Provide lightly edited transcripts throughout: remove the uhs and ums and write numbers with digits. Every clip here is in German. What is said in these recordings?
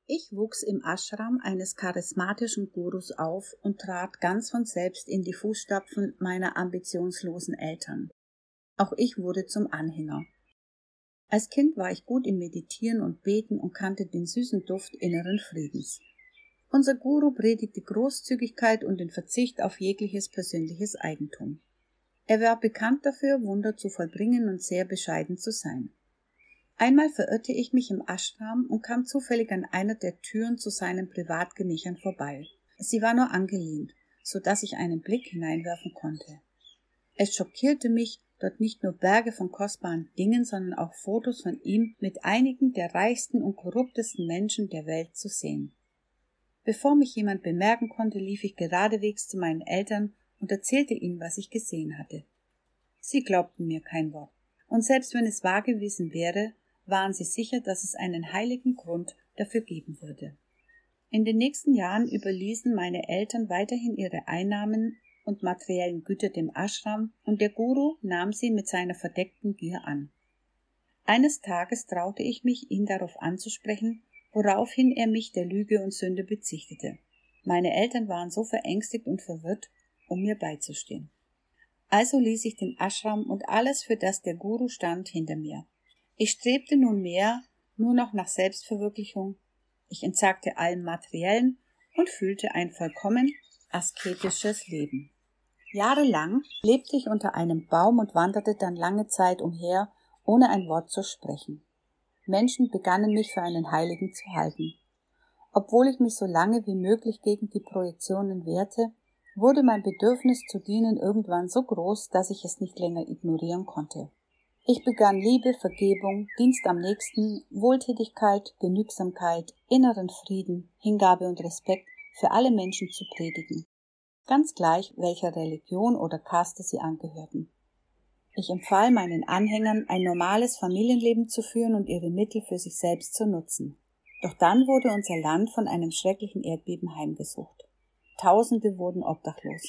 Ich wuchs im Ashram eines charismatischen Gurus auf und trat ganz von selbst in die Fußstapfen meiner ambitionslosen Eltern. Auch ich wurde zum Anhänger. Als Kind war ich gut im Meditieren und Beten und kannte den süßen Duft inneren Friedens. Unser Guru predigte Großzügigkeit und den Verzicht auf jegliches persönliches Eigentum. Er war bekannt dafür, Wunder zu vollbringen und sehr bescheiden zu sein. Einmal verirrte ich mich im Ashram und kam zufällig an einer der Türen zu seinen Privatgemächern vorbei. Sie war nur angelehnt, so dass ich einen Blick hineinwerfen konnte. Es schockierte mich, dort nicht nur Berge von kostbaren Dingen, sondern auch Fotos von ihm mit einigen der reichsten und korruptesten Menschen der Welt zu sehen. Bevor mich jemand bemerken konnte, lief ich geradewegs zu meinen Eltern und erzählte ihnen, was ich gesehen hatte. Sie glaubten mir kein Wort. Und selbst wenn es wahr gewesen wäre, waren sie sicher, dass es einen heiligen Grund dafür geben würde. In den nächsten Jahren überließen meine Eltern weiterhin ihre Einnahmen und materiellen Güter dem Ashram und der Guru nahm sie mit seiner verdeckten Gier an. Eines Tages traute ich mich, ihn darauf anzusprechen, woraufhin er mich der Lüge und Sünde bezichtigte. Meine Eltern waren so verängstigt und verwirrt, um mir beizustehen. Also ließ ich den Ashram und alles, für das der Guru stand, hinter mir. Ich strebte nunmehr nur noch nach Selbstverwirklichung. Ich entsagte allem Materiellen und fühlte ein vollkommen asketisches Leben. Jahrelang lebte ich unter einem Baum und wanderte dann lange Zeit umher, ohne ein Wort zu sprechen. Menschen begannen mich für einen Heiligen zu halten. Obwohl ich mich so lange wie möglich gegen die Projektionen wehrte, wurde mein Bedürfnis zu dienen irgendwann so groß, dass ich es nicht länger ignorieren konnte. Ich begann Liebe, Vergebung, Dienst am Nächsten, Wohltätigkeit, Genügsamkeit, inneren Frieden, Hingabe und Respekt für alle Menschen zu predigen, ganz gleich welcher Religion oder Kaste sie angehörten. Ich empfahl meinen Anhängern, ein normales Familienleben zu führen und ihre Mittel für sich selbst zu nutzen. Doch dann wurde unser Land von einem schrecklichen Erdbeben heimgesucht. Tausende wurden obdachlos.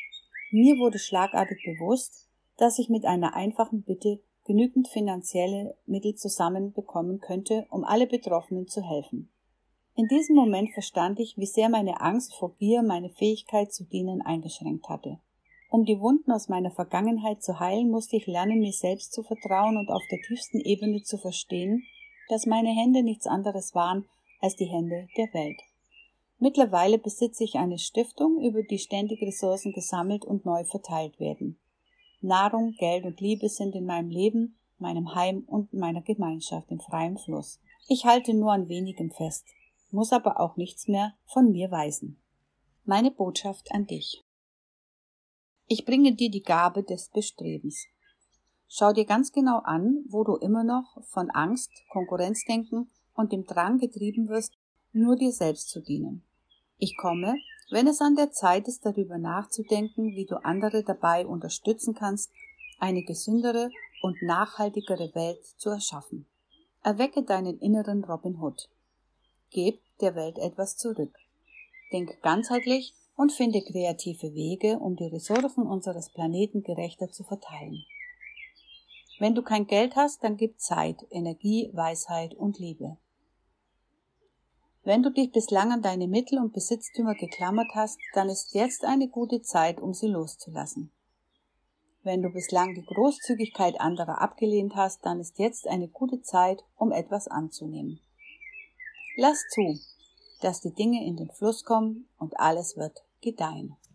Mir wurde schlagartig bewusst, dass ich mit einer einfachen Bitte genügend finanzielle Mittel zusammenbekommen könnte, um alle Betroffenen zu helfen. In diesem Moment verstand ich, wie sehr meine Angst vor Gier meine Fähigkeit zu dienen eingeschränkt hatte. Um die Wunden aus meiner Vergangenheit zu heilen, musste ich lernen, mir selbst zu vertrauen und auf der tiefsten Ebene zu verstehen, dass meine Hände nichts anderes waren als die Hände der Welt. Mittlerweile besitze ich eine Stiftung, über die ständig Ressourcen gesammelt und neu verteilt werden. Nahrung, Geld und Liebe sind in meinem Leben, meinem Heim und meiner Gemeinschaft in freiem Fluss. Ich halte nur an wenigem fest, muss aber auch nichts mehr von mir weisen. Meine Botschaft an dich. Ich bringe dir die Gabe des Bestrebens. Schau dir ganz genau an, wo du immer noch von Angst, Konkurrenzdenken und dem Drang getrieben wirst, nur dir selbst zu dienen. Ich komme, wenn es an der Zeit ist, darüber nachzudenken, wie du andere dabei unterstützen kannst, eine gesündere und nachhaltigere Welt zu erschaffen. Erwecke deinen inneren Robin Hood. Gib der Welt etwas zurück. Denk ganzheitlich und finde kreative Wege, um die Ressourcen unseres Planeten gerechter zu verteilen. Wenn du kein Geld hast, dann gib Zeit, Energie, Weisheit und Liebe. Wenn du dich bislang an deine Mittel und Besitztümer geklammert hast, dann ist jetzt eine gute Zeit, um sie loszulassen. Wenn du bislang die Großzügigkeit anderer abgelehnt hast, dann ist jetzt eine gute Zeit, um etwas anzunehmen. Lass zu, dass die Dinge in den Fluss kommen und alles wird gedeihen.